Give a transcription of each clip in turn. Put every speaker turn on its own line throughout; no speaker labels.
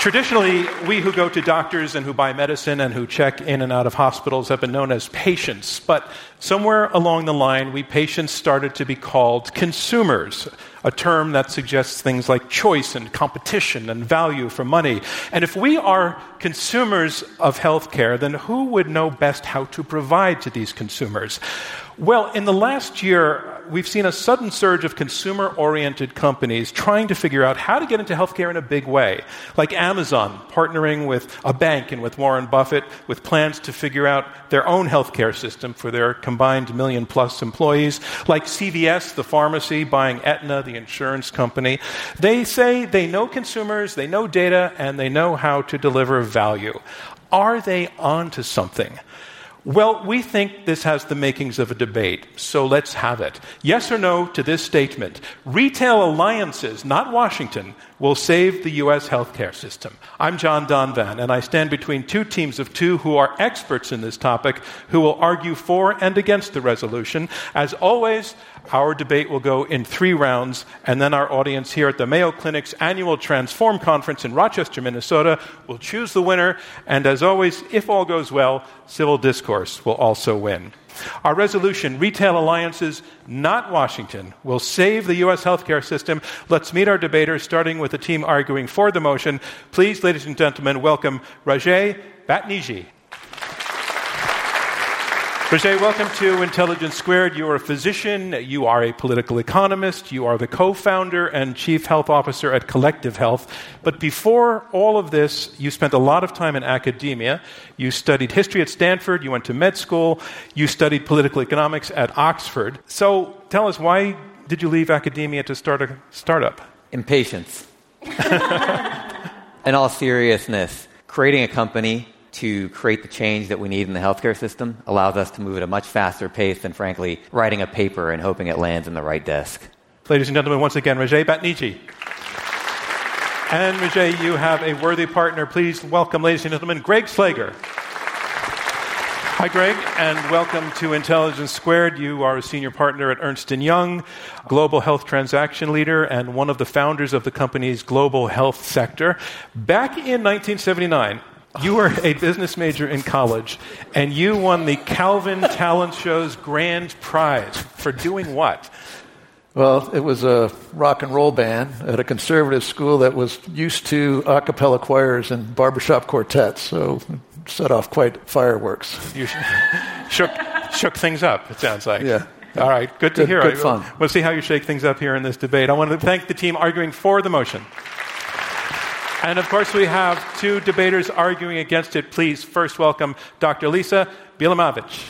Traditionally, we who go to doctors and who buy medicine and who check in and out of hospitals have been known as patients. But somewhere along the line, we patients started to be called consumers, a term that suggests things like choice and competition and value for money. And if we are consumers of healthcare, then who would know best how to provide to these consumers? Well, in the last year, we've seen a sudden surge of consumer-oriented companies trying to figure out how to get into healthcare in a big way, like Amazon partnering with a bank and with Warren Buffett with plans to figure out their own healthcare system for their combined million-plus employees, like CVS, the pharmacy, buying Aetna, the insurance company. They say they know consumers, they know data, and they know how to deliver value. Are they onto something? Well, we think this has the makings of a debate, so let's have it. Yes or no to this statement: retail alliances, not Washington, will save the U.S. healthcare system. I'm John Donvan, and I stand between two teams of two who are experts in this topic, who will argue for and against the resolution. As always, our debate will go in 3 rounds, and then our audience here at the Mayo Clinic's annual Transform Conference in Rochester, Minnesota, will choose the winner, and as always, if all goes well, civil discourse will also win. Our resolution, retail alliances, not Washington, will save the U.S. healthcare system. Let's meet our debaters, starting with the team arguing for the motion. Please, ladies and gentlemen, welcome Rajay Bhatniji. Rajay, welcome to Intelligence Squared. You are a physician, you are a political economist, you are the co-founder and chief health officer at Collective Health. But before all of this, you spent a lot of time in academia. You studied history at Stanford, you went to med school, you studied political economics at Oxford. So tell us, why did you leave academia to start a startup?
Impatience. In all seriousness, creating a company to create the change that we need in the healthcare system allows us to move at a much faster pace than, frankly, writing a paper and hoping it lands in the right desk.
Ladies and gentlemen, once again, Rajay Bhatniji. And Rajay, you have a worthy partner. Please welcome, ladies and gentlemen, Greg Slager. Hi, Greg, and welcome to Intelligence Squared. You are a senior partner at Ernst & Young, global health transaction leader, and one of the founders of the company's global health sector. Back in 1979, you were a business major in college, and you won the Calvin Talent Show's grand prize. For doing what?
Well, it was a rock and roll band at a conservative school that was used to a cappella choirs and barbershop quartets, so it set off quite fireworks.
You shook things up, it sounds like.
Yeah.
All right, good to hear.
Good fun.
We'll see how you shake things up here in this debate. I want to thank the team arguing for the motion. And of course, we have 2 debaters arguing against it. Please first welcome Dr. Lisa Bielamowicz.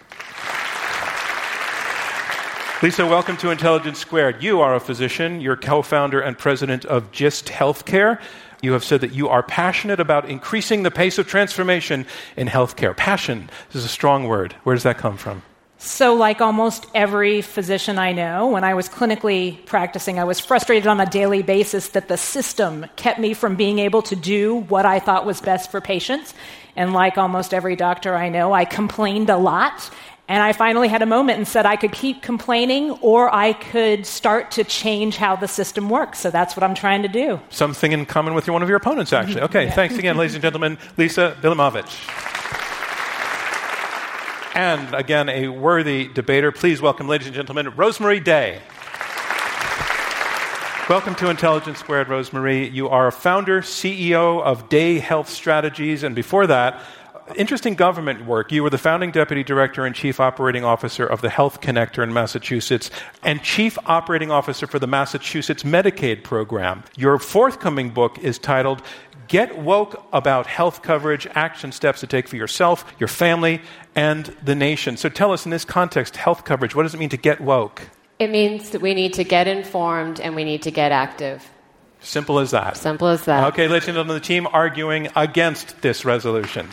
Lisa, welcome to Intelligence Squared. You are a physician. You're co-founder and president of GIST Healthcare. You have said that you are passionate about increasing the pace of transformation in healthcare. Passion is a strong word. Where does that come from?
So like almost every physician I know, when I was clinically practicing, I was frustrated on a daily basis that the system kept me from being able to do what I thought was best for patients. And like almost every doctor I know, I complained a lot. And I finally had a moment and said I could keep complaining or I could start to change how the system works. So that's what I'm trying to do.
Something in common with one of your opponents, actually. Okay,
Yeah.
Thanks again, ladies and gentlemen. Lisa Bielamowicz. And again, a worthy debater. Please welcome, ladies and gentlemen, Rosemary Day. Welcome to Intelligence Squared, Rosemary. You are a founder, CEO of Day Health Strategies, and before that, interesting government work. You were the founding deputy director and chief operating officer of the Health Connector in Massachusetts and chief operating officer for the Massachusetts Medicaid program. Your forthcoming book is titled Get Woke About Health Coverage, Action Steps to Take for Yourself, Your Family, and the Nation. So tell us, in this context, health coverage, what does it mean to get woke?
It means that we need to get informed and we need to get active.
Simple as that.
Simple as that.
Okay, ladies and gentlemen, the team arguing against this resolution.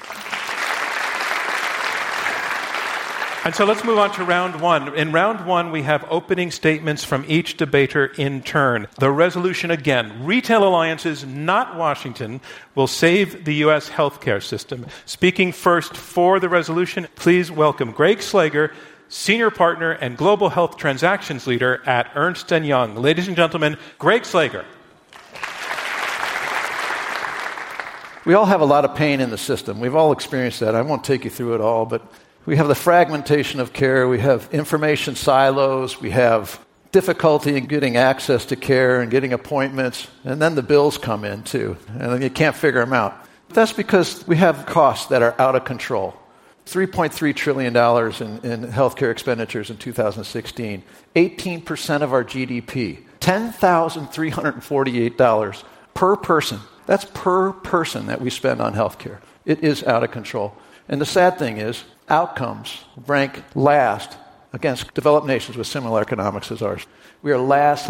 And so let's move on to round 1. In round 1, we have opening statements from each debater in turn. The resolution again, retail alliances, not Washington, will save the U.S. healthcare system. Speaking first for the resolution, please welcome Greg Slager, senior partner and global health transactions leader at Ernst & Young. Ladies and gentlemen, Greg Slager.
We all have a lot of pain in the system. We've all experienced that. I won't take you through it all, but we have the fragmentation of care. We have information silos. We have difficulty in getting access to care and getting appointments. And then the bills come in, too. And then you can't figure them out. That's because we have costs that are out of control. $3.3 trillion in healthcare expenditures in 2016. 18% of our GDP. $10,348 per person. That's per person that we spend on healthcare. It is out of control. And the sad thing is, outcomes rank last against developed nations with similar economics as ours. We are last.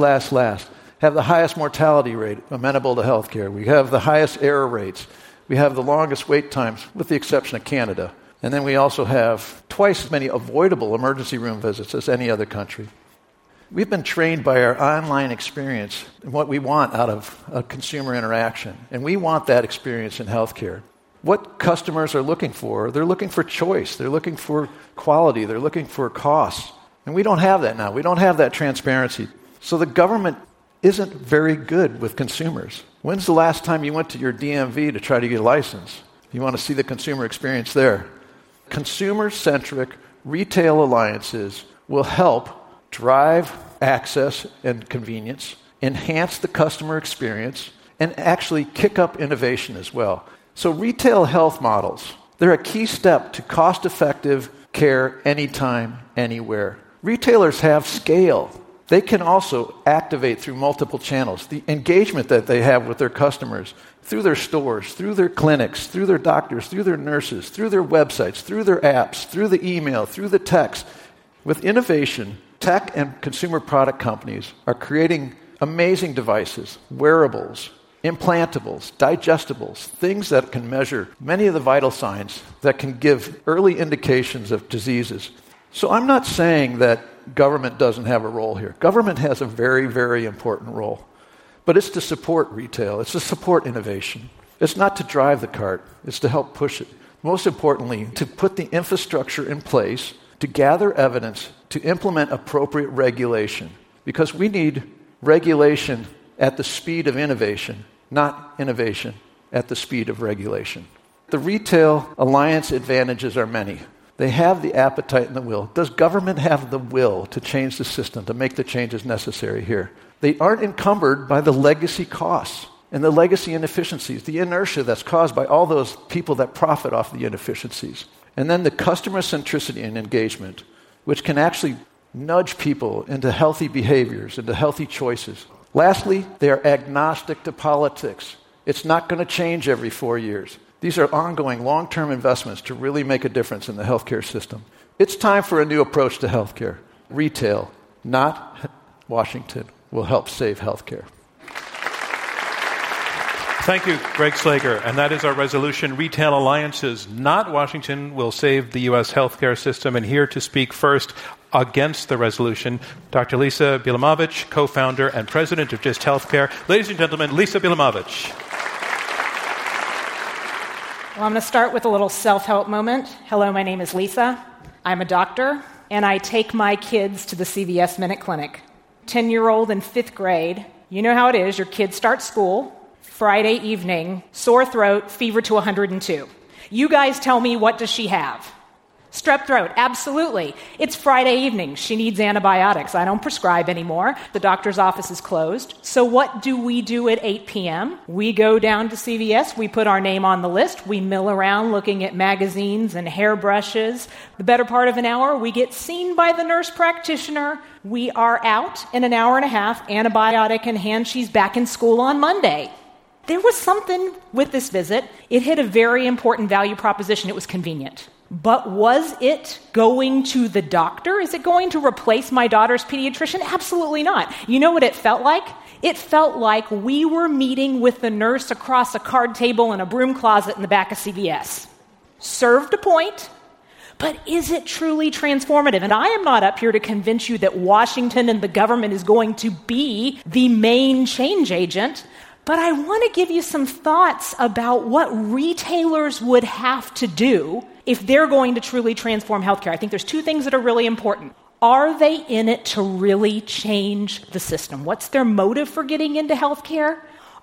Have the highest mortality rate amenable to healthcare. We have the highest error rates. We have the longest wait times, with the exception of Canada. And then we also have twice as many avoidable emergency room visits as any other country. We've been trained by our online experience and what we want out of a consumer interaction. And we want that experience in healthcare. What customers are looking for, they're looking for choice. They're looking for quality. They're looking for costs. And we don't have that now. We don't have that transparency. So the government isn't very good with consumers. When's the last time you went to your DMV to try to get a license? You want to see the consumer experience there. Consumer-centric retail alliances will help drive access and convenience, enhance the customer experience, and actually kick up innovation as well. So retail health models, they're a key step to cost-effective care anytime, anywhere. Retailers have scale. They can also activate through multiple channels. The engagement that they have with their customers, through their stores, through their clinics, through their doctors, through their nurses, through their websites, through their apps, through the email, through the text. With innovation, tech and consumer product companies are creating amazing devices, wearables, implantables, digestibles, things that can measure many of the vital signs that can give early indications of diseases. So I'm not saying that government doesn't have a role here. Government has a very, very important role. But it's to support retail. It's to support innovation. It's not to drive the cart. It's to help push it. Most importantly, to put the infrastructure in place to gather evidence to implement appropriate regulation. Because we need regulation at the speed of innovation, not innovation at the speed of regulation. The retail alliance advantages are many. They have the appetite and the will. Does government have the will to change the system, to make the changes necessary here? They aren't encumbered by the legacy costs and the legacy inefficiencies, the inertia that's caused by all those people that profit off the inefficiencies. And then the customer centricity and engagement, which can actually nudge people into healthy behaviors, into healthy choices. Lastly, they are agnostic to politics. It's not going to change every 4 years. These are ongoing long-term investments to really make a difference in the healthcare system. It's time for a new approach to healthcare. Retail, not Washington, will help save healthcare.
Thank you, Greg Slager. And that is our resolution, Retail Alliances, not Washington, will save the U.S. healthcare system. And here to speak first against the resolution, Dr. Lisa Bielamowicz, co-founder and president of GIST Healthcare. Ladies and gentlemen, Lisa Bielamowicz.
Well, I'm going to start with a little self-help moment. Hello, my name is Lisa. I'm a doctor, and I take my kids to the CVS Minute Clinic. 10-year-old in 5th grade. You know how it is. Your kids start school. Friday evening, sore throat, fever to 102. You guys tell me, what does she have? Strep throat, absolutely. It's Friday evening. She needs antibiotics. I don't prescribe anymore. The doctor's office is closed. So what do we do at 8 p.m.? We go down to CVS. We put our name on the list. We mill around looking at magazines and hairbrushes. The better part of an hour, we get seen by the nurse practitioner. We are out in an hour and a half, antibiotic in hand. She's back in school on Monday. There was something with this visit. It hit a very important value proposition. It was convenient. But was it going to the doctor? Is it going to replace my daughter's pediatrician? Absolutely not. You know what it felt like? It felt like we were meeting with the nurse across a card table in a broom closet in the back of CVS. Served a point, but is it truly transformative? And I am not up here to convince you that Washington and the government is going to be the main change agent, but I want to give you some thoughts about what retailers would have to do if they're going to truly transform healthcare. I think there's 2 things that are really important. Are they in it to really change the system? What's their motive for getting into healthcare?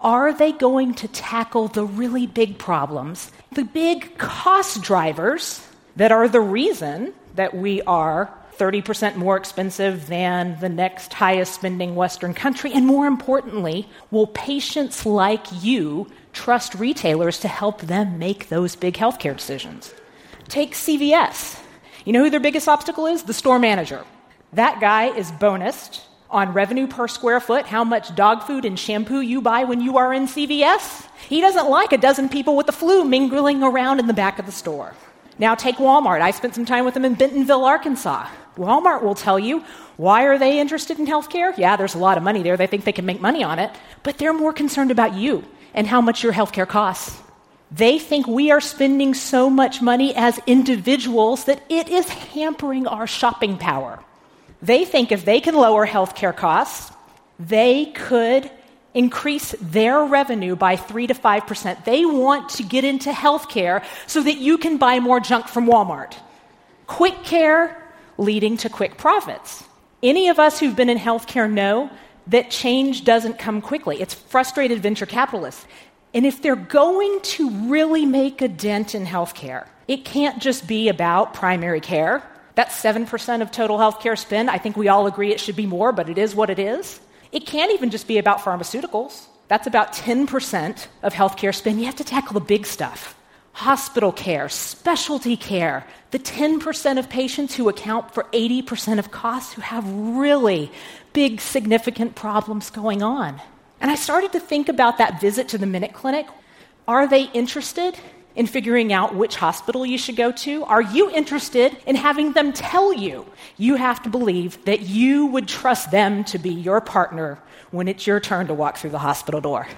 are they going to tackle the really big problems, the big cost drivers that are the reason that we are 30% more expensive than the next highest spending Western country? And more importantly, will patients like you trust retailers to help them make those big healthcare decisions? Take CVS. You know who their biggest obstacle is? The store manager. That guy is bonused on revenue per square foot, how much dog food and shampoo you buy when you are in CVS. He doesn't like a dozen people with the flu mingling around in the back of the store. Now take Walmart. I spent some time with them in Bentonville, Arkansas. Walmart will tell you, why are they interested in healthcare? Yeah, there's a lot of money there. They think they can make money on it. But they're more concerned about you and how much your healthcare costs. They think we are spending so much money as individuals that it is hampering our shopping power. They think if they can lower healthcare costs, they could increase their revenue by 3 to 5%. They want to get into healthcare so that you can buy more junk from Walmart. Quick care leading to quick profits. Any of us who've been in healthcare know that change doesn't come quickly. It's frustrated venture capitalists. And if they're going to really make a dent in healthcare, it can't just be about primary care. That's 7% of total healthcare spend. I think we all agree it should be more, but it is what it is. It can't even just be about pharmaceuticals. That's about 10% of healthcare spend. You have to tackle the big stuff. Hospital care, specialty care, the 10% of patients who account for 80% of costs who have really big, significant problems going on. And I started to think about that visit to the Minute Clinic. Are they interested in figuring out which hospital you should go to? Are you interested in having them tell you? You have to believe that you would trust them to be your partner when it's your turn to walk through the hospital door.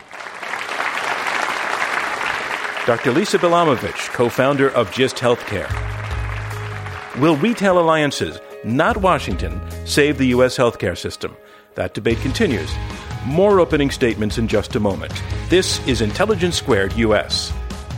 Dr. Lisa Bilamovich, co-founder of GIST Healthcare. Will retail alliances, not Washington, save the U.S. healthcare system? That debate continues. More opening statements in just a moment. This is Intelligence Squared U.S.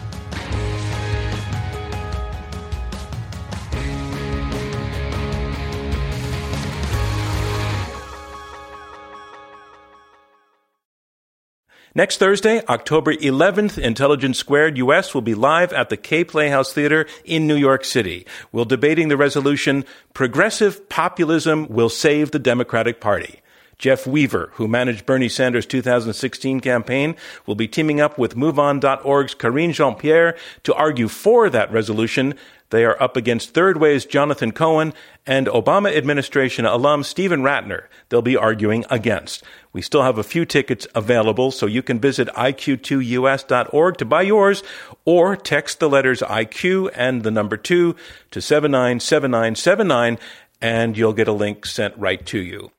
Next Thursday, October 11th, Intelligence Squared U.S. will be live at the Kay Playhouse Theater in New York City. We'll debating the resolution, Progressive Populism Will Save the Democratic Party. Jeff Weaver, who managed Bernie Sanders' 2016 campaign, will be teaming up with MoveOn.org's Karine Jean-Pierre to argue for that resolution. They are up against Third Way's Jonathan Cohen and Obama administration alum Stephen Ratner. They'll be arguing against. We still have a few tickets available, so you can visit iq2us.org to buy yours, or text the letters IQ and the number 2 to 797979, and you'll get a link sent right to you.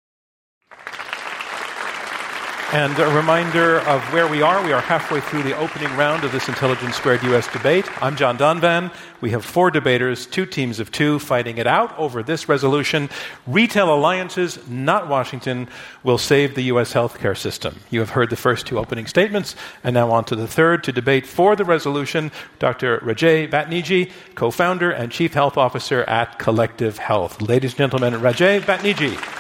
And a reminder of where we are. We are halfway through the opening round of this Intelligence Squared U.S. debate. I'm John Donvan. We have 4 debaters, 2 teams of 2, fighting it out over this resolution. Retail alliances, not Washington, will save the U.S. healthcare system. You have heard the first 2 opening statements, and now on to the third. To debate for the resolution, Dr. Rajay Bhatniji, co-founder and chief health officer at Collective Health. Ladies and gentlemen, Rajay Bhatniji.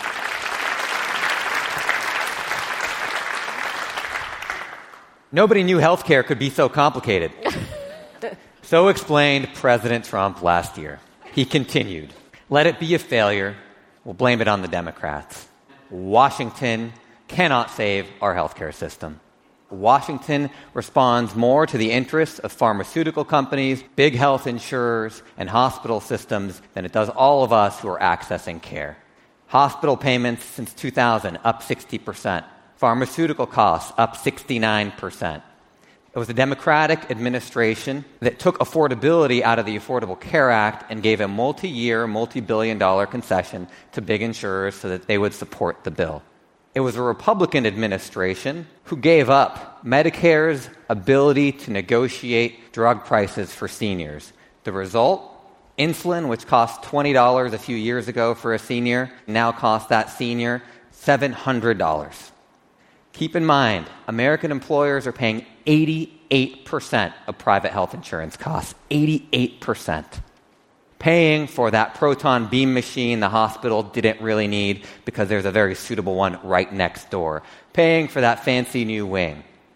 Nobody knew healthcare could be so complicated. So explained President Trump last year. He continued, let it be a failure. We'll blame it on the Democrats. Washington cannot save our healthcare system. Washington responds more to the interests of pharmaceutical companies, big health insurers, and hospital systems than it does all of us who are accessing care. Hospital payments since 2000 up 60%. Pharmaceutical costs up 69%. It was a Democratic administration that took affordability out of the Affordable Care Act and gave a multi-year, multi-billion-dollar concession to big insurers so that they would support the bill. It was a Republican administration who gave up Medicare's ability to negotiate drug prices for seniors. The result? Insulin, which cost $20 a few years ago for a senior, now costs that senior $700. Keep in mind, American employers are paying 88% of private health insurance costs. 88%. Paying for that proton beam machine the hospital didn't really need because there's a very suitable one right next door. Paying for that fancy new wing.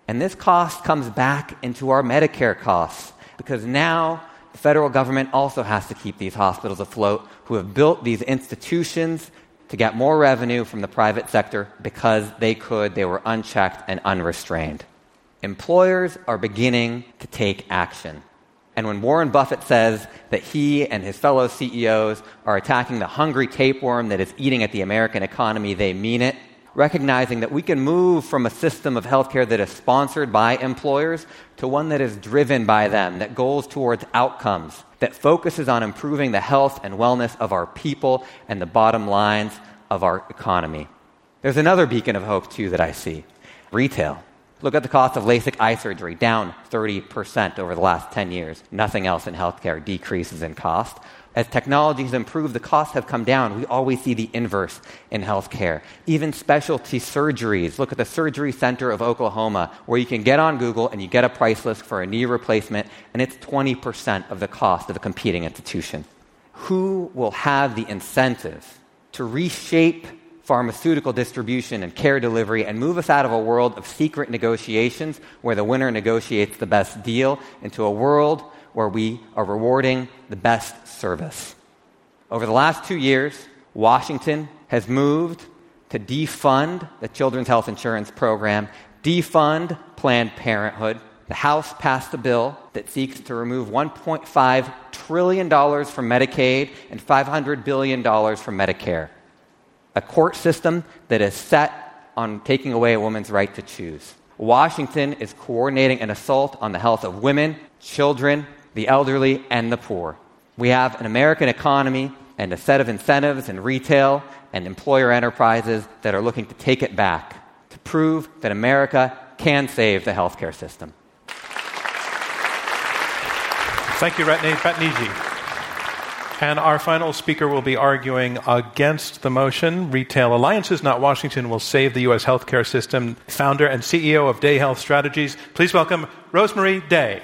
And this cost comes back into our Medicare costs, because now the federal government also has to keep these hospitals afloat who have built these institutions to get more revenue from the private sector because they were unchecked and unrestrained. Employers are beginning to take action. And when Warren Buffett says that he and his fellow CEOs are attacking the hungry tapeworm that is eating at the American economy, they mean it, recognizing that we can move from a system of healthcare that is sponsored by employers to one that is driven by them, that goes towards outcomes, that focuses on improving the health and wellness of our people and the bottom lines of our economy. There's another beacon of hope, too, that I see. Retail. Look at the cost of LASIK eye surgery, down 30% over the last 10 years. Nothing else in healthcare decreases in cost. As technology has improved, the costs have come down. We always see the inverse in healthcare. Even specialty surgeries. Look at the Surgery Center of Oklahoma, where you can get on Google and you get a price list for a knee replacement, and it's 20% of the cost of a competing institution. Who will have the incentive to reshape pharmaceutical distribution and care delivery and move us out of a world of secret negotiations where the winner negotiates the best deal into a world where we are rewarding the best service? Over the last 2 years, Washington has moved to defund the Children's Health Insurance Program, defund Planned Parenthood. The House passed a bill that seeks to remove $1.5 trillion from Medicaid and $500 billion from Medicare. A court system that is set on taking away a woman's right to choose. Washington is coordinating an assault on the health of women, children, the elderly, and the poor. We have an American economy and a set of incentives in retail and employer enterprises that are looking to take it back, to prove that America can save the healthcare system.
Thank you, Ratne Batniji. And our final speaker will be arguing against the motion, Retail Alliances, Not Washington, will save the U.S. healthcare system, founder and CEO of Day Health Strategies. Please welcome Rosemarie Day.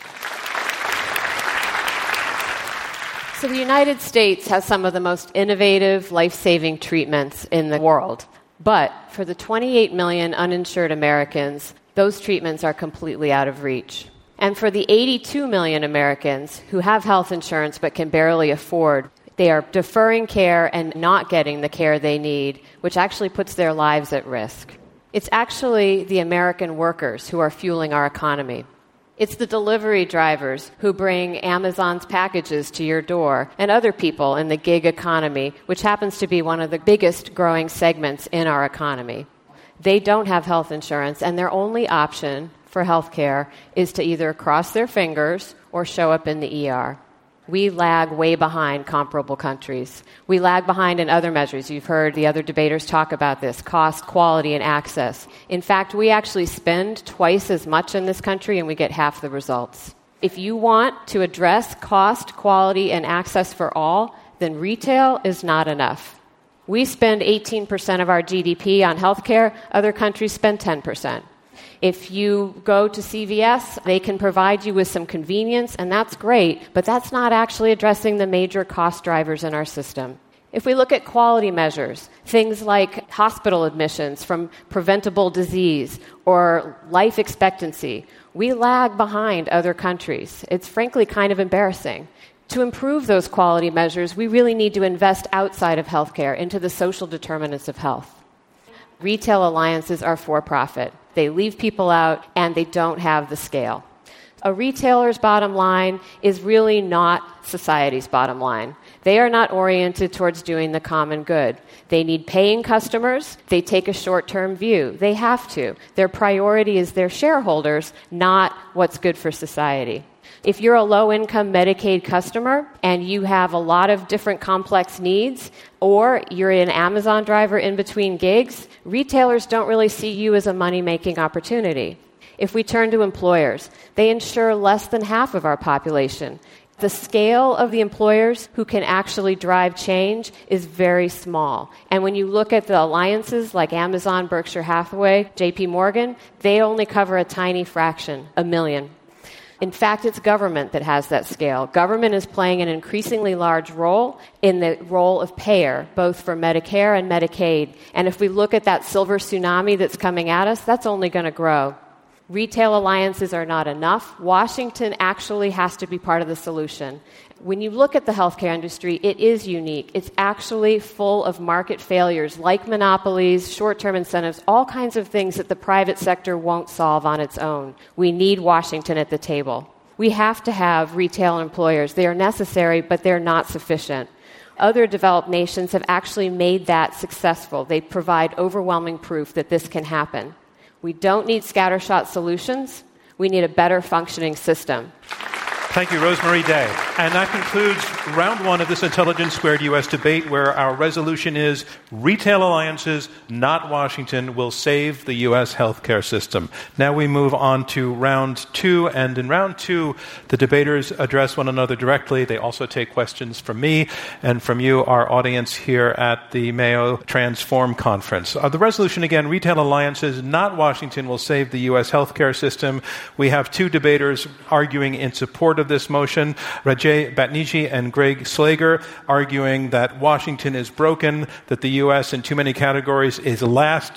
So the United States has some of the most innovative, life-saving treatments in the world. But for the 28 million uninsured Americans, those treatments are completely out of reach. And for the 82 million Americans who have health insurance but can barely afford, they are deferring care and not getting the care they need, which actually puts their lives at risk. It's actually the American workers who are fueling our economy. It's the delivery drivers who bring Amazon's packages to your door and other people in the gig economy, which happens to be one of the biggest growing segments in our economy. They don't have health insurance, and their only option for health care is to either cross their fingers or show up in the ER. We lag way behind comparable countries. We lag behind in other measures. You've heard the other debaters talk about this: cost, quality, and access. In fact, we actually spend twice as much in this country and we get half the results. If you want to address cost, quality, and access for all, then retail is not enough. We spend 18% of our GDP on healthcare. Other countries spend 10%. If you go to CVS, they can provide you with some convenience, and that's great, but that's not actually addressing the major cost drivers in our system. If we look at quality measures, things like hospital admissions from preventable disease or life expectancy, we lag behind other countries. It's frankly kind of embarrassing. To improve those quality measures, we really need to invest outside of healthcare into the social determinants of health. Retail alliances are for-profit. They leave people out, and they don't have the scale. A retailer's bottom line is really not society's bottom line. They are not oriented towards doing the common good. They need paying customers. They take a short-term view. They have to. Their priority is their shareholders, not what's good for society. If you're a low-income Medicaid customer and you have a lot of different complex needs, or you're an Amazon driver in between gigs, retailers don't really see you as a money-making opportunity. If we turn to employers, they insure less than half of our population. The scale of the employers who can actually drive change is very small. And when you look at the alliances like Amazon, Berkshire Hathaway, JP Morgan, they only cover a tiny fraction, 1 million. In fact, it's government that has that scale. Government is playing an increasingly large role in the role of payer, both for Medicare and Medicaid. And if we look at that silver tsunami that's coming at us, that's only going to grow. Retail alliances are not enough. Washington actually has to be part of the solution. When you look at the healthcare industry, it is unique. It's actually full of market failures like monopolies, short-term incentives, all kinds of things that the private sector won't solve on its own. We need Washington at the table. We have to have retail employers. They are necessary, but they're not sufficient. Other developed nations have actually made that successful. They provide overwhelming proof that this can happen. We don't need scattershot solutions. We need a better functioning system.
Thank you, Rosemarie Day. And that concludes round one of this Intelligence Squared U.S. debate, where our resolution is retail alliances, not Washington, will save the U.S. healthcare system. Now we move on to round two. And in round two, the debaters address one another directly. They also take questions from me and from you, our audience here at the Mayo Transform Conference. The resolution, again, retail alliances, not Washington, will save the U.S. healthcare system. We have two debaters arguing in support of this motion, Rajay Bhatniji and Greg Slager, arguing that Washington is broken, that the U.S. in too many categories is last,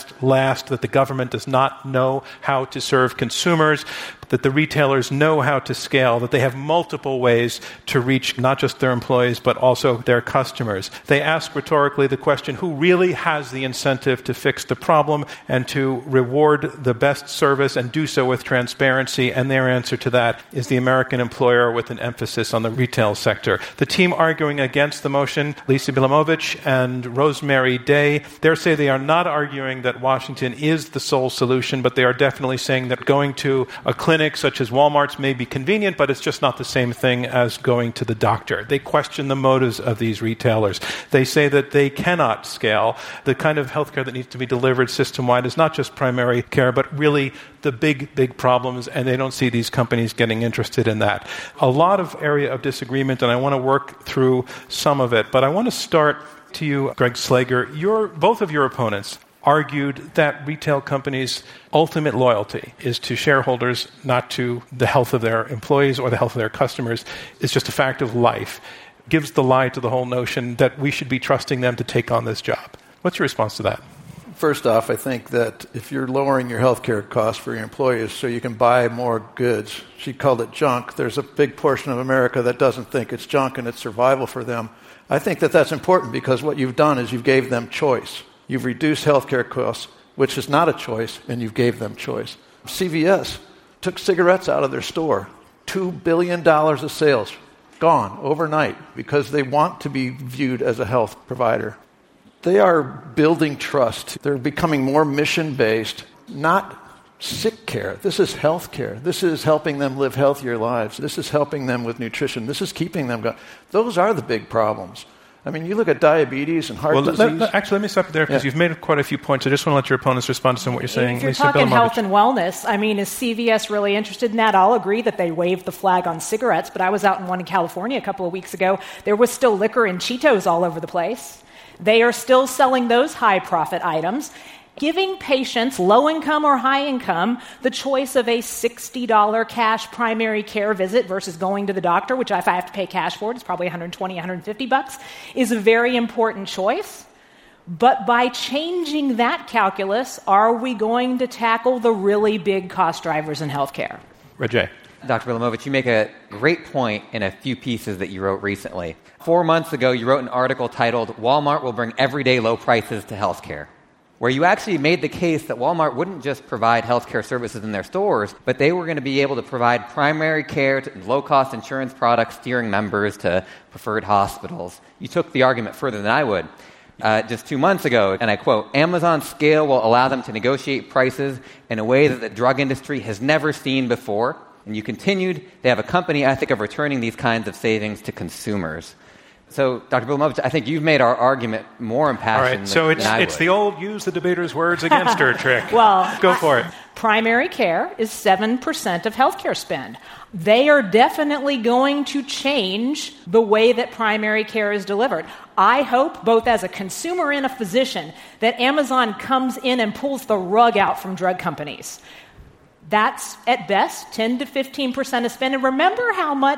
that the government does not know how to serve consumers, that the retailers know how to scale, that they have multiple ways to reach not just their employees, but also their customers. They ask rhetorically the question, who really has the incentive to fix the problem and to reward the best service and do so with transparency? And their answer to that is the American employer, with an emphasis on the retail sector. The team arguing against the motion, Lisa Bilimovich and Rosemarie Day, they say they are not arguing that Washington is the sole solution, but they are definitely saying that going to a clinic such as Walmart's may be convenient, but it's just not the same thing as going to the doctor. They question the motives of these retailers. They say that they cannot scale. The kind of healthcare that needs to be delivered system-wide is not just primary care, but really the big problems, and they don't see these companies getting interested in that. A lot of area of disagreement, and I want to work through some of it, but I want to start to you, Greg Slager. Both of your opponents argued that retail companies' ultimate loyalty is to shareholders, not to the health of their employees or the health of their customers. It's just a fact of life. Gives the lie to the whole notion that we should be trusting them to take on this job. What's your response to that?
First off, I think that if you're lowering your healthcare costs for your employees so you can buy more goods, she called it junk, there's a big portion of America that doesn't think it's junk and it's survival for them. I think that that's important because what you've done is you've gave them choice. You've reduced healthcare costs, which is not a choice, and you gave them choice. CVS took cigarettes out of their store. $2 billion of sales gone overnight because they want to be viewed as a health provider. They are building trust. They're becoming more mission-based, not sick care. This is health care. This is helping them live healthier lives. This is helping them with nutrition. This is keeping them going. Those are the big problems. I mean, you look at diabetes and heart disease.
Actually, let me stop you there because you've made quite a few points. I just want to let your opponents respond to some of what you're saying.
If you're
Lisa
talking
Bilimovich.
health and wellness, I mean, is CVS really interested in that? I'll agree that they waved the flag on cigarettes, but I was out in one in California a couple of weeks ago. There was still liquor and Cheetos all over the place. They are still selling those high-profit items, giving patients, low-income or high-income, the choice of a $60 cash primary care visit versus going to the doctor, which if I have to pay cash for it, it's probably $120, $150, is a very important choice. But by changing that calculus, are we going to tackle the really big cost drivers in healthcare?
Rajay.
Dr. Bilimovich, you make a great point in a few pieces that you wrote recently. 4 months ago, you wrote an article titled, "Walmart will bring everyday low prices to healthcare," where you actually made the case that Walmart wouldn't just provide healthcare services in their stores, but they were going to be able to provide primary care to low-cost insurance products, steering members to preferred hospitals. You took the argument further than I would. Just 2 months ago, and I quote, "Amazon's scale will allow them to negotiate prices in a way that the drug industry has never seen before." And you continued, "They have a company ethic of returning these kinds of savings to consumers." So, Dr. Bilimovich, I think you've made our argument more impassioned
All right, so
than I
it's
would.
the old use the debater's words against her trick.
Well,
go for it.
Primary care is 7% of healthcare spend. They are definitely going to change the way that primary care is delivered. I hope, both as a consumer and a physician, that Amazon comes in and pulls the rug out from drug companies. That's, at best, 10 to 15% of spend. And remember how much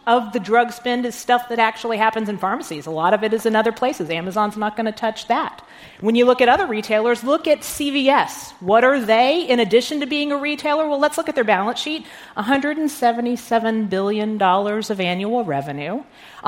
of the drug spend is stuff that actually happens in pharmacies. A lot of it is in other places. Amazon's not going to touch that. When you look at other retailers, look at CVS. What are they in addition to being a retailer? Well, let's look at their balance sheet. $177 billion of annual revenue.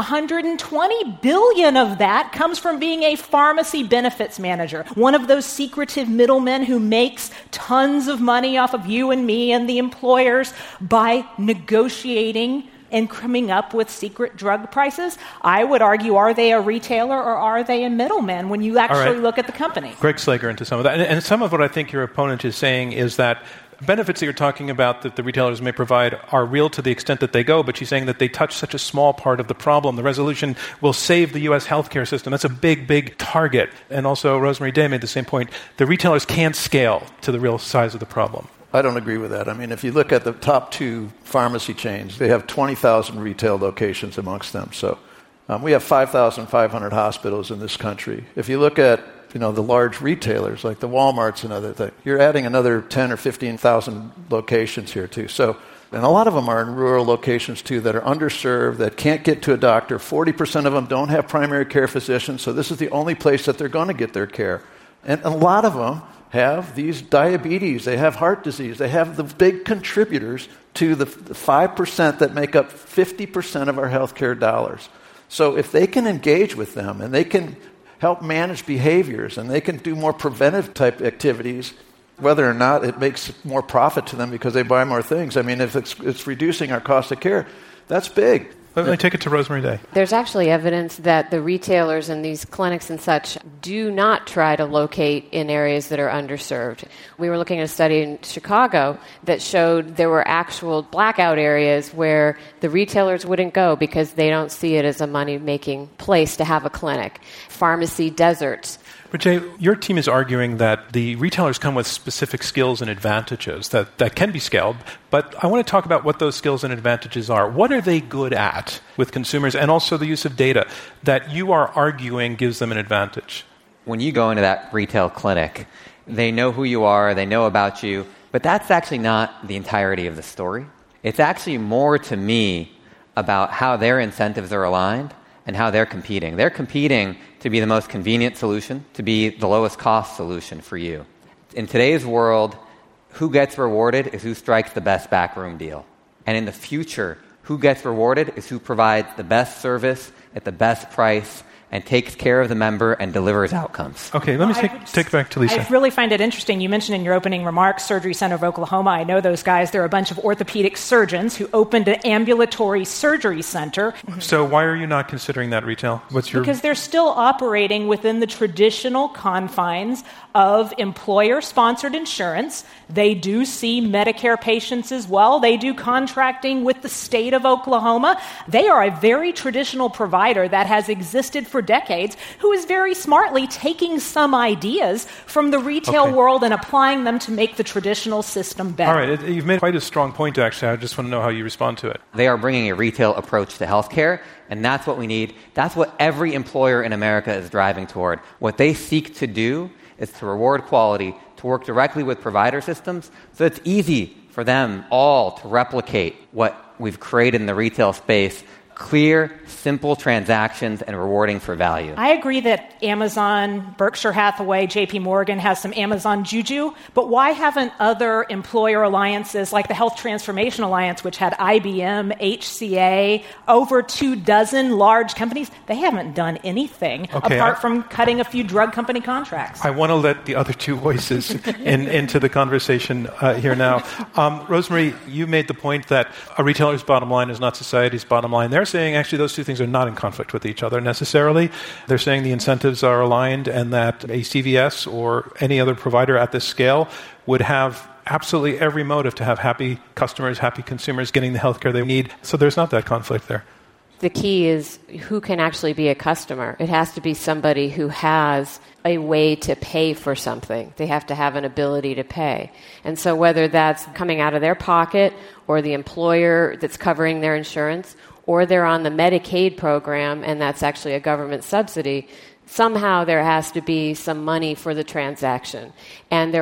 $120 billion of that comes from being a pharmacy benefits manager, one of those secretive middlemen who makes tons of money off of you and me and the employers by negotiating and coming up with secret drug prices. I would argue, are they a retailer or are they a middleman when you actually look at the company?
Greg Slager into some of that. And some of what I think your opponent is saying is that benefits that you're talking about that the retailers may provide are real to the extent that they go, but she's saying that they touch such a small part of the problem. The resolution will save the U.S. healthcare system. That's a big, big target. And also, Rosemary Day made the same point. The retailers can't scale to the real size of the problem.
I don't agree with that. I mean, if you look at the top 2 pharmacy chains, they have 20,000 retail locations amongst them. So we have 5,500 hospitals in this country. If you look at the large retailers like the Walmarts and other things, you're adding another 10 or 15,000 locations here too. So, and a lot of them are in rural locations too that are underserved, that can't get to a doctor. 40% of them don't have primary care physicians, so this is the only place that they're going to get their care. And a lot of them have these diabetes, they have heart disease, they have the big contributors to the 5% that make up 50% of our healthcare dollars. So if they can engage with them and they can help manage behaviors and they can do more preventive type activities, whether or not it makes more profit to them because they buy more things. I mean, if it's reducing our cost of care, that's big.
Let me take it to Rosemary Day.
There's actually evidence that the retailers and these clinics and such do not try to locate in areas that are underserved. We were looking at a study in Chicago that showed there were actual blackout areas where the retailers wouldn't go because they don't see it as a money-making place to have a clinic. Pharmacy deserts.
But Jay, your team is arguing that the retailers come with specific skills and advantages that can be scaled, but I want to talk about what those skills and advantages are. What are they good at with consumers and also the use of data that you are arguing gives them an advantage?
When you go into that retail clinic, they know who you are, they know about you, but that's actually not the entirety of the story. It's actually more to me about how their incentives are aligned and how they're competing. They're competing to be the most convenient solution, to be the lowest cost solution for you. In today's world, who gets rewarded is who strikes the best backroom deal. And in the future, who gets rewarded is who provides the best service at the best price and takes care of the member and delivers outcomes.
Okay, let me take it back to Lisa.
I really find it interesting. You mentioned in your opening remarks Surgery Center of Oklahoma. I know those guys. They're a bunch of orthopedic surgeons who opened an ambulatory surgery center.
So why are you not considering that retail?
Because they're still operating within the traditional confines of employer-sponsored insurance. They do see Medicare patients as well. They do contracting with the state of Oklahoma. They are a very traditional provider that has existed for decades, who is very smartly taking some ideas from the retail world and applying them to make the traditional system better.
All right, you've made quite a strong point, actually. I just want to know how you respond to it.
They are bringing a retail approach to healthcare, and that's what we need. That's what every employer in America is driving toward. What they seek to do is to reward quality, to work directly with provider systems, so it's easy for them all to replicate what we've created in the retail space. Clear, simple transactions and rewarding for value.
I agree that Amazon, Berkshire Hathaway, JP Morgan has some Amazon juju, but why haven't other employer alliances like the Health Transformation Alliance, which had IBM, HCA, over 24 large companies, they haven't done anything apart from cutting a few drug company contracts.
I want to let the other two voices into the conversation here now. Rosemary, you made the point that a retailer's bottom line is not society's bottom line. They're saying actually those two things are not in conflict with each other necessarily. They're saying the incentives are aligned and that a CVS or any other provider at this scale would have absolutely every motive to have happy customers, happy consumers getting the healthcare they need. So there's not that conflict there.
The key is who can actually be a customer. It has to be somebody who has a way to pay for something. They have to have an ability to pay. And so whether that's coming out of their pocket or the employer that's covering their insurance, or they're on the Medicaid program and that's actually a government subsidy, somehow there has to be some money for the transaction. And there are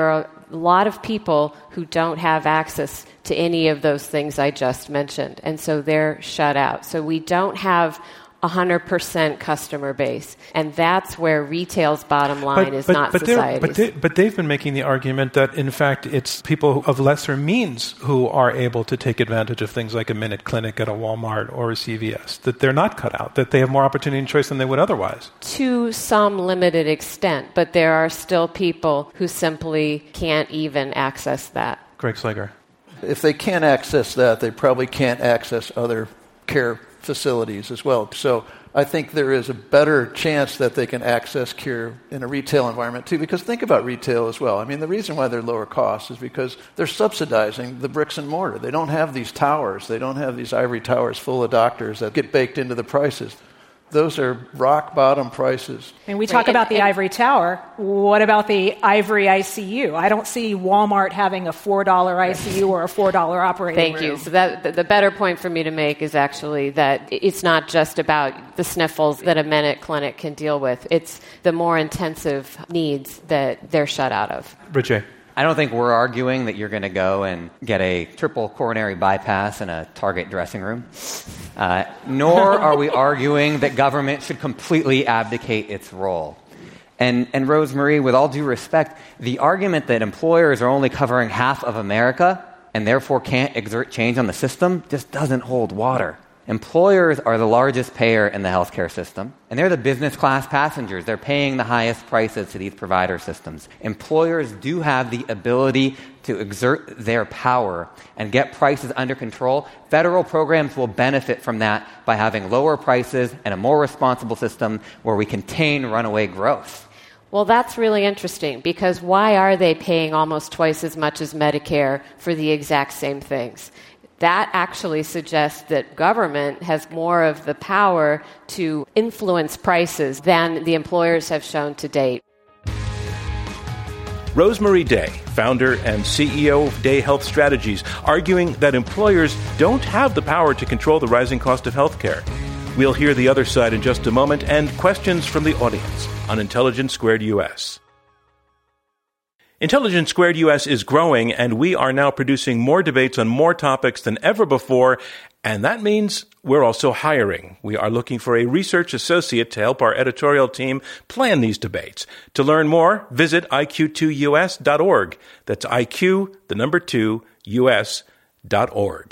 a lot of people who don't have access to any of those things I just mentioned, and so they're shut out. So we don't have 100% customer base. And that's where retail's bottom line is not society's.
But they've been making the argument that, in fact, it's people of lesser means who are able to take advantage of things like a Minute Clinic at a Walmart or a CVS, that they're not cut out, that they have more opportunity and choice than they would otherwise.
To some limited extent, but there are still people who simply can't even access that.
Greg Slager.
If they can't access that, they probably can't access other care facilities as well. So I think there is a better chance that they can access care in a retail environment too, because think about retail as well. I mean, the reason why they're lower cost is because they're subsidizing the bricks and mortar. They don't have these towers. They don't have these ivory towers full of doctors that get baked into the prices. Those are rock bottom prices.
And we talk about the ivory tower. What about the ivory ICU? I don't see Walmart having a $4 ICU or a $4 operating room.
Thank you. So the better point for me to make is actually that it's not just about the sniffles that a Minute Clinic can deal with. It's the more intensive needs that they're shut out of.
Rajesh.
I don't think we're arguing that you're going to go and get a triple coronary bypass in a Target dressing room. Nor are we arguing that government should completely abdicate its role. And Rosemarie, with all due respect, the argument that employers are only covering half of America and therefore can't exert change on the system just doesn't hold water. Employers are the largest payer in the healthcare system, and they're the business class passengers. They're paying the highest prices to these provider systems. Employers do have the ability to exert their power and get prices under control. Federal programs will benefit from that by having lower prices and a more responsible system where we contain runaway growth.
Well, that's really interesting, because why are they paying almost twice as much as Medicare for the exact same things? That actually suggests that government has more of the power to influence prices than the employers have shown to date.
Rosemarie Day, founder and CEO of Day Health Strategies, arguing that employers don't have the power to control the rising cost of healthcare. We'll hear the other side in just a moment, and questions from the audience on Intelligence Squared US. Intelligence Squared US is growing, and we are now producing more debates on more topics than ever before, and that means we're also hiring. We are looking for a research associate to help our editorial team plan these debates. To learn more, visit iq2us.org. That's iq2us.org.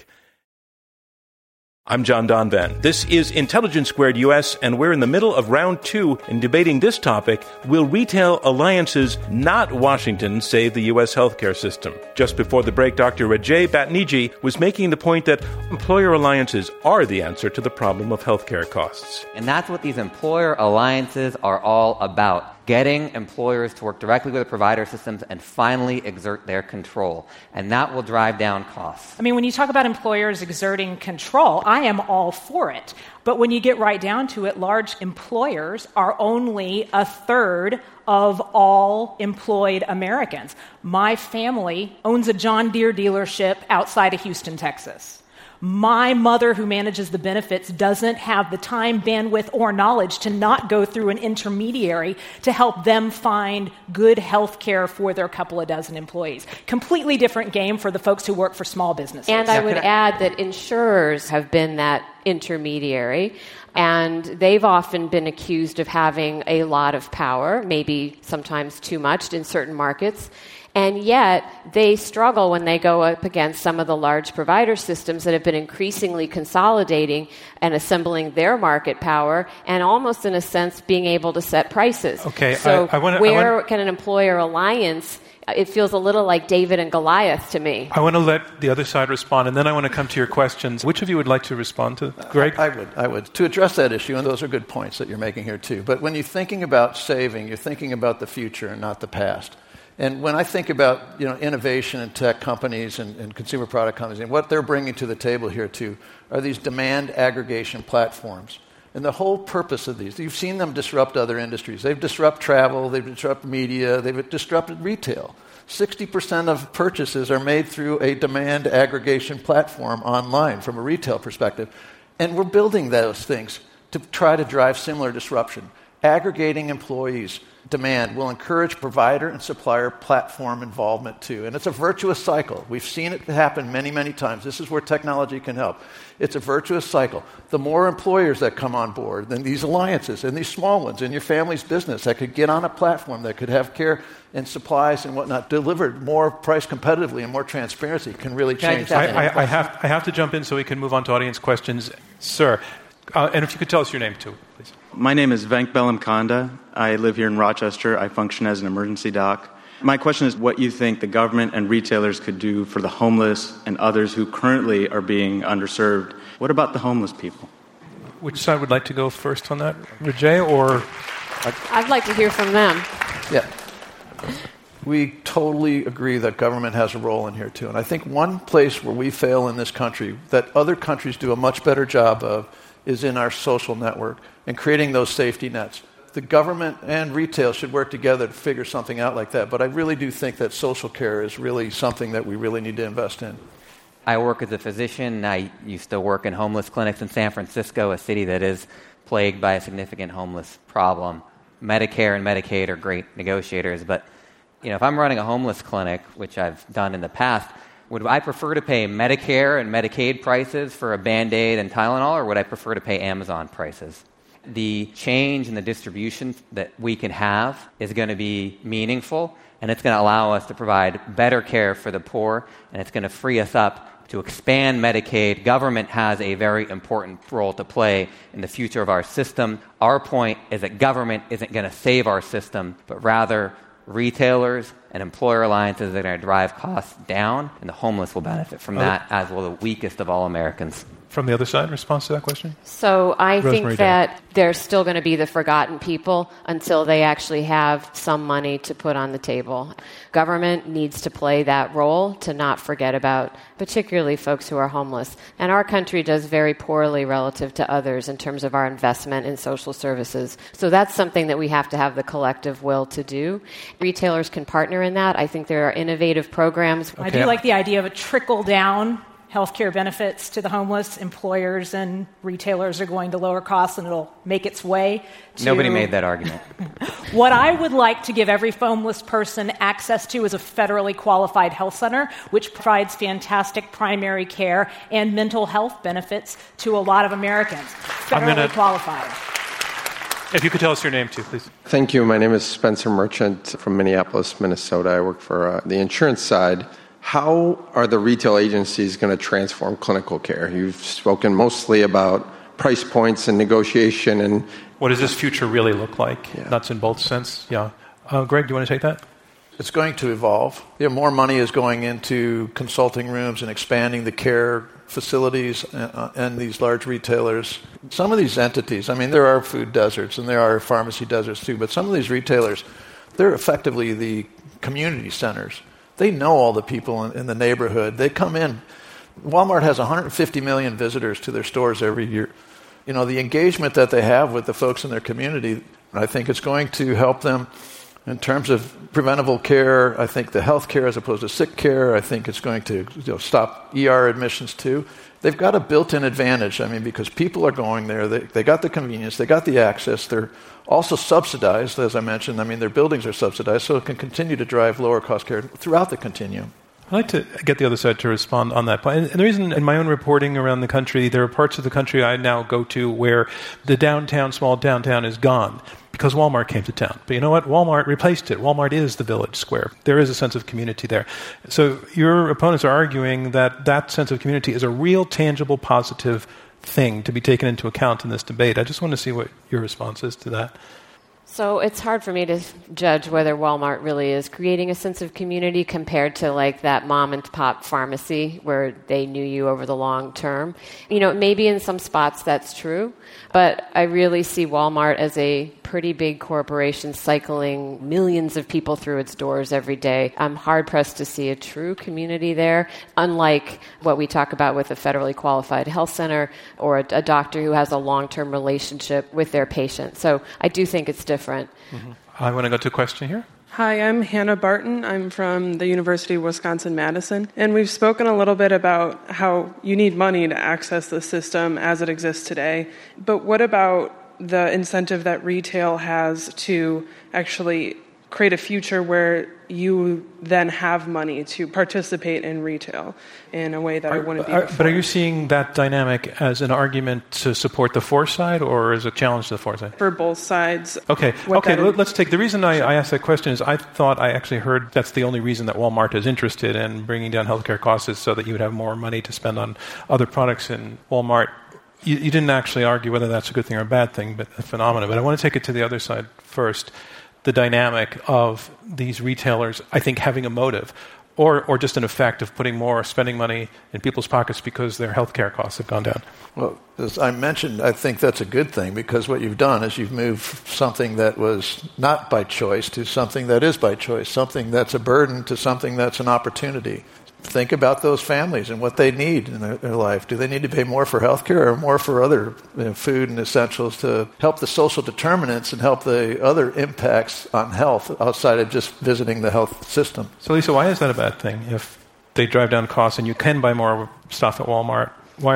I'm John Donvan. This is Intelligence Squared US, and we're in the middle of round 2 in debating this topic: will retail alliances, not Washington, save the U.S. healthcare system? Just before the break, Dr. Rajesh Bhatnagar was making the point that employer alliances are the answer to the problem of healthcare costs.
And that's what these employer alliances are all about. Getting employers to work directly with the provider systems and finally exert their control. And that will drive down costs.
I mean, when you talk about employers exerting control, I am all for it. But when you get right down to it, large employers are only a third of all employed Americans. My family owns a John Deere dealership outside of Houston, Texas. My mother, who manages the benefits, doesn't have the time, bandwidth, or knowledge to not go through an intermediary to help them find good health care for their couple of dozen employees. Completely different game for the folks who work for small businesses.
And I would add that insurers have been that intermediary, and they've often been accused of having a lot of power, maybe sometimes too much in certain markets. And yet, they struggle when they go up against some of the large provider systems that have been increasingly consolidating and assembling their market power and almost, in a sense, being able to set prices.
Okay,
so where can an employer alliance... It feels a little like David and Goliath to me.
I want to let the other side respond, and then I want to come to your questions. Which of you would like to respond to? Greg?
I would. To address that issue, and those are good points that you're making here too, but when you're thinking about saving, you're thinking about the future and not the past. And when I think about innovation in tech companies and consumer product companies, and what they're bringing to the table here too, are these demand aggregation platforms. And the whole purpose of these, you've seen them disrupt other industries. They've disrupted travel, they've disrupted media, they've disrupted retail. 60% of purchases are made through a demand aggregation platform online from a retail perspective. And we're building those things to try to drive similar disruption. Aggregating employees' demand will encourage provider and supplier platform involvement too. And it's a virtuous cycle. We've seen it happen many, many times. This is where technology can help. It's a virtuous cycle. The more employers that come on board, then these alliances and these small ones in your family's business that could get on a platform that could have care and supplies and whatnot delivered more price competitively and more transparency can really change.
I have to jump in so we can move on to audience questions. Sir, and if you could tell us your name too, please.
My name is Venk Bellamkonda. I live here in Rochester. I function as an emergency doc. My question is what you think the government and retailers could do for the homeless and others who currently are being underserved. What about the homeless people?
Which side would like to go first on that? Vijay or...
I'd like to hear from them.
Yeah. We totally agree that government has a role in here too. And I think one place where we fail in this country that other countries do a much better job of is in our social network and creating those safety nets. The government and retail should work together to figure something out like that. But I really do think that social care is really something that we really need to invest in.
I work as a physician. I used to work in homeless clinics in San Francisco, a city that is plagued by a significant homeless problem. Medicare and Medicaid are great negotiators, but if I'm running a homeless clinic, which I've done in the past, would I prefer to pay Medicare and Medicaid prices for a Band-Aid and Tylenol, or would I prefer to pay Amazon prices? The change in the distribution that we can have is going to be meaningful, and it's going to allow us to provide better care for the poor, and it's going to free us up to expand Medicaid. Government has a very important role to play in the future of our system. Our point is that government isn't going to save our system, but rather retailers and employer alliances are going to drive costs down, and the homeless will benefit from that, as will the weakest of all Americans.
From the other side, response to that question?
So I
Rosemary
think that there's still going to be the forgotten people until they actually have some money to put on the table. Government needs to play that role to not forget about particularly folks who are homeless. And our country does very poorly relative to others in terms of our investment in social services. So that's something that we have to have the collective will to do. Retailers can partner in that. I think there are innovative programs.
Okay. I do like the idea of a trickle-down healthcare benefits to the homeless. Employers and retailers are going to lower costs, and it'll make its way to...
Nobody made that argument.
What I would like to give every homeless person access to is a federally qualified health center, which provides fantastic primary care and mental health benefits to a lot of Americans. Federally qualified.
If you could tell us your name too, please.
Thank you. My name is Spencer Merchant from Minneapolis, Minnesota. I work for the insurance side. How are the retail agencies going to transform clinical care? You've spoken mostly about price points and negotiation. And
what does this future really look like? Yeah. Nuts and bolts sense? Yeah. Greg, do you want to take that?
It's going to evolve. More money is going into consulting rooms and expanding the care facilities and these large retailers. Some of these entities, there are food deserts and there are pharmacy deserts too, but some of these retailers, they're effectively the community centers. They know all the people in the neighborhood. They come in. Walmart has 150 million visitors to their stores every year. The engagement that they have with the folks in their community, I think it's going to help them in terms of preventable care. I think the health care as opposed to sick care. I think it's going to stop ER admissions too. They've got a built-in advantage, because people are going there. They got the convenience. They got the access. They're also subsidized, as I mentioned. Their buildings are subsidized, so it can continue to drive lower-cost care throughout the continuum.
I'd like to get the other side to respond on that point. And the reason, in my own reporting around the country, there are parts of the country I now go to where the small downtown is gone because Walmart came to town. But you know what? Walmart replaced it. Walmart is the village square. There is a sense of community there. So your opponents are arguing that sense of community is a real, tangible, positive thing to be taken into account in this debate. I just want to see what your response is to that.
So it's hard for me to judge whether Walmart really is creating a sense of community compared to that mom and pop pharmacy where they knew you over the long term. Maybe in some spots that's true, but I really see Walmart as a pretty big corporation cycling millions of people through its doors every day. I'm hard-pressed to see a true community there, unlike what we talk about with a federally qualified health center or a doctor who has a long-term relationship with their patient. So I do think it's different.
Mm-hmm. I want to go to a question here.
Hi, I'm Hannah Barton. I'm from the University of Wisconsin-Madison. And we've spoken a little bit about how you need money to access the system as it exists today. But what about the incentive that retail has to actually create a future where you then have money to participate in retail in a way that it wouldn't be before.
But are you seeing that dynamic as an argument to support the for side or as a challenge to the for side?
For both sides.
Okay. Let's take the reason I asked that question is I thought I actually heard that's the only reason that Walmart is interested in bringing down healthcare costs is so that you would have more money to spend on other products in Walmart. You didn't actually argue whether that's a good thing or a bad thing, but a phenomenon. But I want to take it to the other side first. The dynamic of these retailers, I think, having a motive or just an effect of spending money in people's pockets because their healthcare costs have gone down.
Well, as I mentioned, I think that's a good thing because what you've done is you've moved something that was not by choice to something that is by choice, something that's a burden to something that's an opportunity. Think about those families and what they need in their life. Do they need to pay more for healthcare or more for other food and essentials to help the social determinants and help the other impacts on health outside of just visiting the health system?
So, Lisa, why is that a bad thing if they drive down costs and you can buy more stuff at Walmart?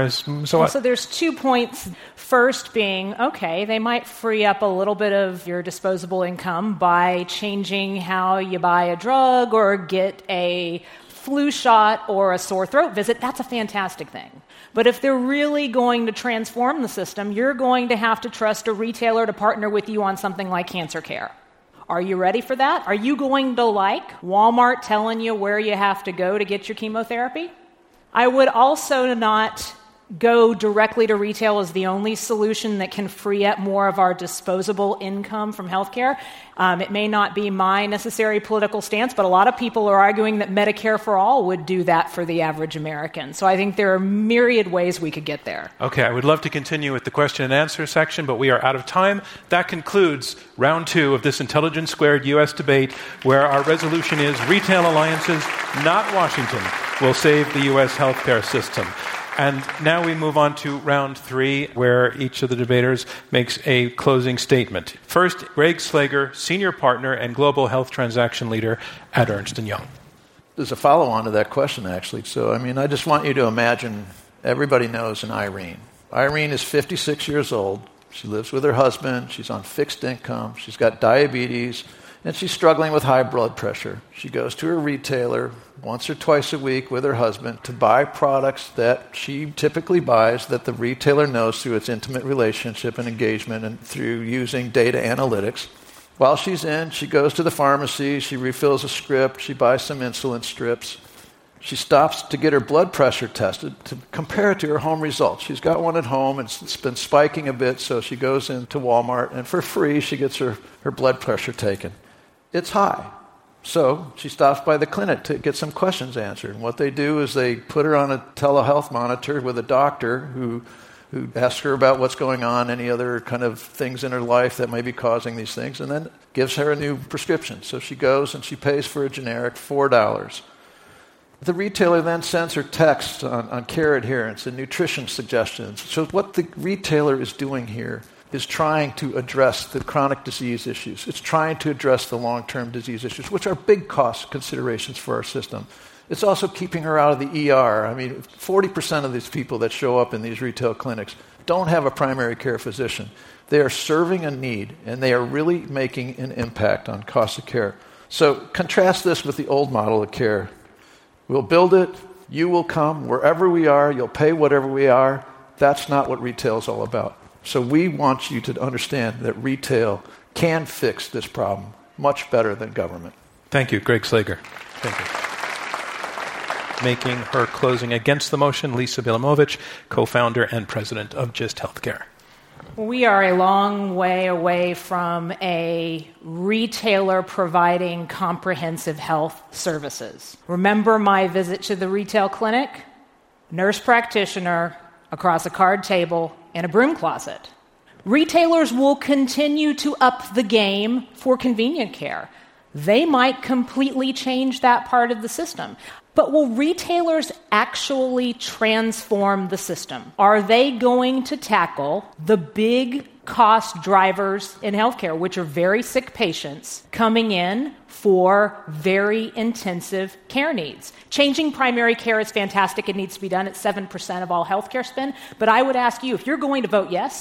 So
there's 2 points. First being, okay, they might free up a little bit of your disposable income by changing how you buy a drug or get a flu shot or a sore throat visit. That's a fantastic thing. But if they're really going to transform the system, you're going to have to trust a retailer to partner with you on something like cancer care. Are you ready for that? Are you going to like Walmart telling you where you have to go to get your chemotherapy? I would also not go directly to retail as the only solution that can free up more of our disposable income from healthcare. It may not be my necessary political stance, but a lot of people are arguing that Medicare for all would do that for the average American. So I think there are myriad ways we could get there.
Okay, I would love to continue with the question and answer section, but we are out of time. That concludes round 2 of this Intelligence Squared U.S. debate, where our resolution is retail alliances, not Washington, will save the U.S. healthcare system. And now we move on to round 3, where each of the debaters makes a closing statement. First, Greg Slager, Senior Partner and Global Health Transaction Leader at Ernst & Young.
There's a follow-on to that question, actually. So, I just want you to imagine everybody knows an Irene. Irene is 56 years old. She lives with her husband. She's on fixed income. She's got diabetes, and she's struggling with high blood pressure. She goes to her retailer once or twice a week with her husband to buy products that she typically buys that the retailer knows through its intimate relationship and engagement and through using data analytics. While she's in, she goes to the pharmacy, she refills a script, she buys some insulin strips. She stops to get her blood pressure tested to compare it to her home results. She's got one at home and it's been spiking a bit, so she goes into Walmart and for free she gets her blood pressure taken. It's high. So she stops by the clinic to get some questions answered. And what they do is they put her on a telehealth monitor with a doctor who asks her about what's going on, any other kind of things in her life that may be causing these things, and then gives her a new prescription. So she goes and she pays for a generic $4. The retailer then sends her texts on care adherence and nutrition suggestions. So what the retailer is doing here is trying to address the chronic disease issues. It's trying to address the long-term disease issues, which are big cost considerations for our system. It's also keeping her out of the ER. 40% of these people that show up in these retail clinics don't have a primary care physician. They are serving a need, and they are really making an impact on cost of care. So contrast this with the old model of care. We'll build it, you will come wherever we are, you'll pay whatever we are. That's not what retail is all about. So we want you to understand that retail can fix this problem much better than government.
Thank you, Greg Slager. Thank you. Making her closing against the motion, Lisa Bielamowicz, co-founder and president of GIST Healthcare.
We are a long way away from a retailer providing comprehensive health services. Remember my visit to the retail clinic? Nurse practitioner across a card table and a broom closet. Retailers will continue to up the game for convenient care. They might completely change that part of the system. But will retailers actually transform the system? Are they going to tackle the big cost drivers in healthcare, which are very sick patients coming in for very intensive care needs? Changing primary care is fantastic. It needs to be done. It's 7% of all healthcare spend. But I would ask you, if you're going to vote yes,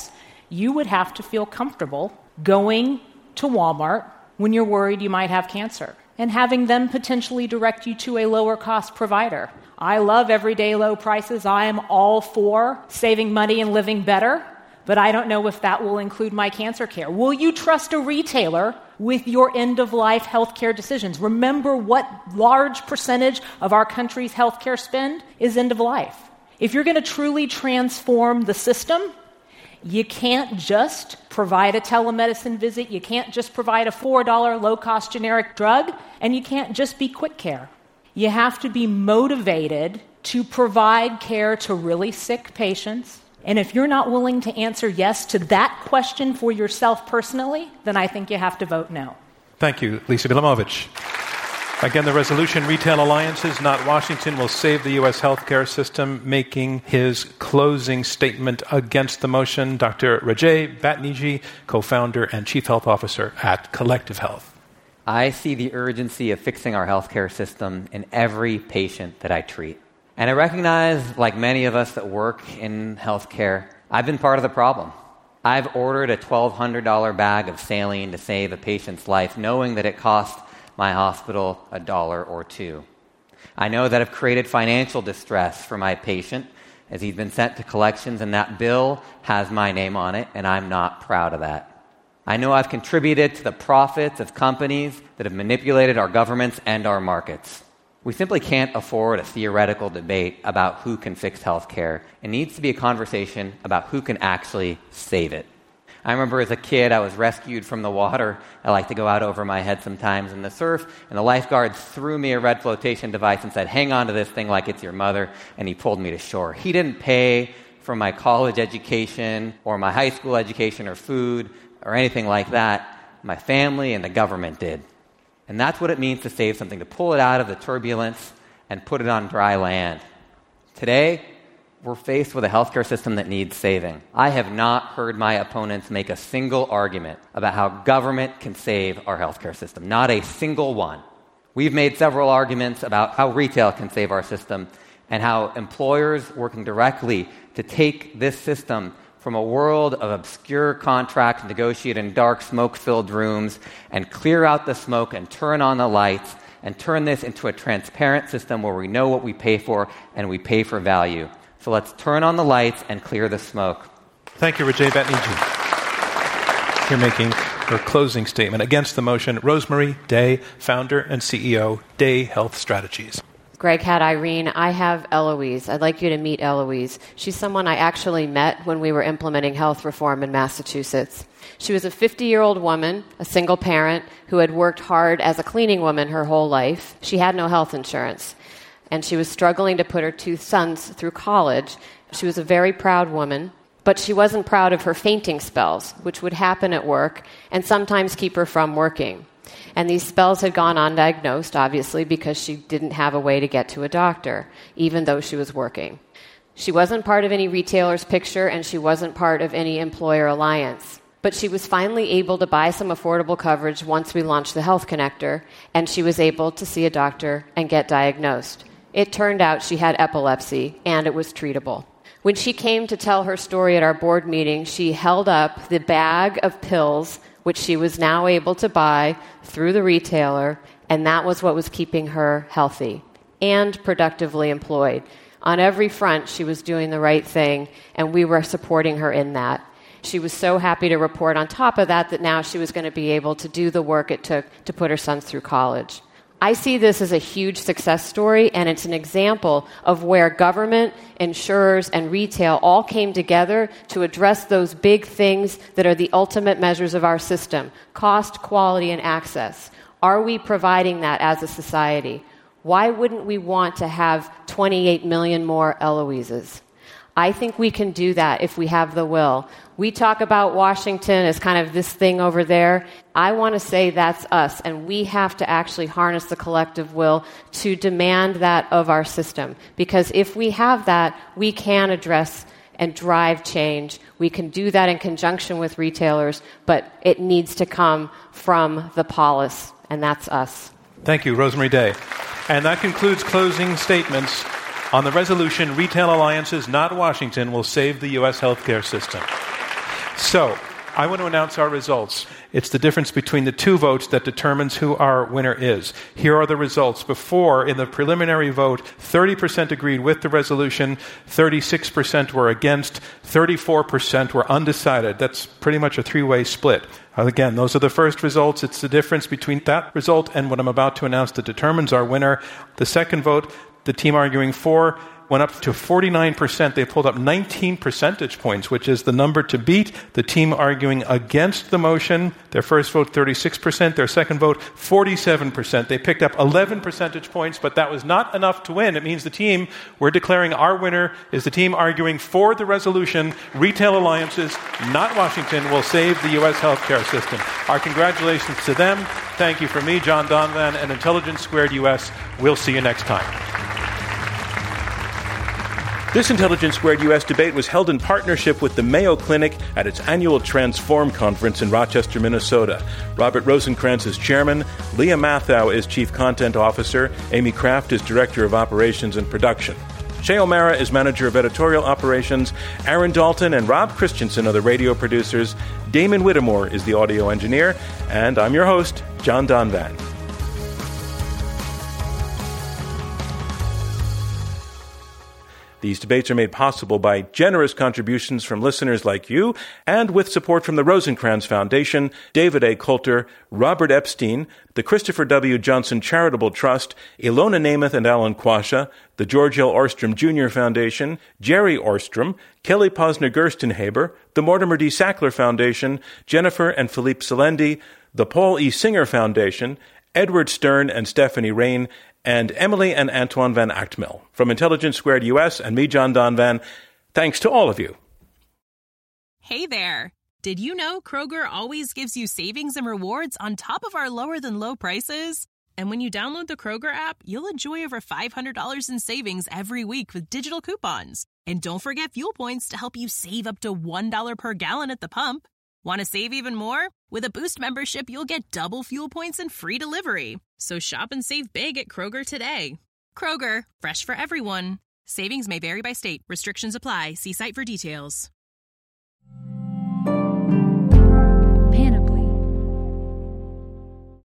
you would have to feel comfortable going to Walmart when you're worried you might have cancer and having them potentially direct you to a lower cost provider. I love everyday low prices. I am all for saving money and living better, but I don't know if that will include my cancer care. Will you trust a retailer with your end-of-life healthcare decisions? Remember what large percentage of our country's healthcare spend is end-of-life. If you're going to truly transform the system, you can't just provide a telemedicine visit, you can't just provide a $4 low-cost generic drug, and you can't just be quick care. You have to be motivated to provide care to really sick patients. And if you're not willing to answer yes to that question for yourself personally, then I think you have to vote no.
Thank you, Lisa Bielamowicz. Again, the resolution, Retail Alliances, Not Washington, will save the U.S. healthcare system. Making his closing statement against the motion, Dr. Rajay Bhatnaji, co-founder and chief health officer at Collective Health.
I see the urgency of fixing our healthcare system in every patient that I treat. And I recognize, like many of us that work in healthcare, I've been part of the problem. I've ordered a $1,200 bag of saline to save a patient's life, knowing that it cost my hospital $1 or $2. I know that I've created financial distress for my patient as he's been sent to collections, and that bill has my name on it, and I'm not proud of that. I know I've contributed to the profits of companies that have manipulated our governments and our markets. We simply can't afford a theoretical debate about who can fix healthcare. It needs to be a conversation about who can actually save it. I remember as a kid, I was rescued from the water. I like to go out over my head sometimes in the surf, and the lifeguard threw me a red flotation device and said, "Hang on to this thing like it's your mother," and he pulled me to shore. He didn't pay for my college education or my high school education or food or anything like that. My family and the government did. And that's what it means to save something, to pull it out of the turbulence and put it on dry land. Today, we're faced with a healthcare system that needs saving. I have not heard my opponents make a single argument about how government can save our healthcare system. Not a single one. We've made several arguments about how retail can save our system and how employers working directly to take this system from a world of obscure contracts negotiated in dark, smoke-filled rooms and clear out the smoke and turn on the lights and turn this into a transparent system where we know what we pay for and we pay for value. So let's turn on the lights and clear the smoke.
Thank you, Rajay Bhatnaji. You're making her closing statement against the motion. Rosemary Day, founder and CEO, Day Health Strategies.
Greg had Irene. I have Eloise. I'd like you to meet Eloise. She's someone I actually met when we were implementing health reform in Massachusetts. She was a 50-year-old woman, a single parent, who had worked hard as a cleaning woman her whole life. She had no health insurance, and she was struggling to put her 2 sons through college. She was a very proud woman, but she wasn't proud of her fainting spells, which would happen at work and sometimes keep her from working. And these spells had gone undiagnosed, obviously, because she didn't have a way to get to a doctor, even though she was working. She wasn't part of any retailer's picture, and she wasn't part of any employer alliance. But she was finally able to buy some affordable coverage once we launched the Health Connector, and she was able to see a doctor and get diagnosed. It turned out she had epilepsy, and it was treatable. When she came to tell her story at our board meeting, she held up the bag of pills which she was now able to buy through the retailer, and that was what was keeping her healthy and productively employed. On every front, she was doing the right thing, and we were supporting her in that. She was so happy to report on top of that that now she was going to be able to do the work it took to put her sons through college. I see this as a huge success story, and it's an example of where government, insurers, and retail all came together to address those big things that are the ultimate measures of our system: cost, quality, and access. Are we providing that as a society? Why wouldn't we want to have 28 million more Eloises? I think we can do that if we have the will. We talk about Washington as kind of this thing over there. I want to say that's us, and we have to actually harness the collective will to demand that of our system. Because if we have that, we can address and drive change. We can do that in conjunction with retailers, but it needs to come from the polis, and that's us.
Thank you, Rosemary Day. And that concludes closing statements on the resolution, Retail Alliances, Not Washington, will save the U.S. healthcare system. So, I want to announce our results. It's the difference between the two votes that determines who our winner is. Here are the results. Before, in the preliminary vote, 30% agreed with the resolution, 36% were against, 34% were undecided. That's pretty much a three-way split. Again, those are the first results. It's the difference between that result and what I'm about to announce that determines our winner. The second vote, the team arguing for, went up to 49%. They pulled up 19 percentage points, which is the number to beat. The team arguing against the motion, their first vote 36%, their second vote 47%. They picked up 11 percentage points, but that was not enough to win. It means the team, we're declaring our winner is the team arguing for the resolution, Retail Alliances, not Washington, will save the U.S. healthcare system. Our congratulations to them. Thank you from me, John Donvan, and Intelligence Squared US. We'll see you next time. This Intelligence Squared U.S. debate was held in partnership with the Mayo Clinic at its annual Transform Conference in Rochester, Minnesota. Robert Rosenkranz is chairman, Leah Mathau is chief content officer, Amy Kraft is director of operations and production. Shay O'Mara is manager of editorial operations, Aaron Dalton and Rob Christensen are the radio producers, Damon Whittemore is the audio engineer, and I'm your host, John Donvan. These debates are made possible by generous contributions from listeners like you and with support from the Rosenkranz Foundation, David A. Coulter, Robert Epstein, the Christopher W. Johnson Charitable Trust, Ilona Namath and Alan Quasha, the George L. Orstrom Jr. Foundation, Jerry Orstrom, Kelly Posner-Gerstenhaber, the Mortimer D. Sackler Foundation, Jennifer and Philippe Selendi, the Paul E. Singer Foundation, Edward Stern and Stephanie Rain, and Emily and Antoine Van Actmel. From Intelligence Squared US and me, John Donvan, thanks to all of you.
Hey there. Did you know Kroger always gives you savings and rewards on top of our lower-than-low prices? And when you download the Kroger app, you'll enjoy over $500 in savings every week with digital coupons. And don't forget fuel points to help you save up to $1 per gallon at the pump. Want to save even more? With a Boost membership, you'll get double fuel points and free delivery. So shop and save big at Kroger today. Kroger, fresh for everyone. Savings may vary by state. Restrictions apply. See site for details.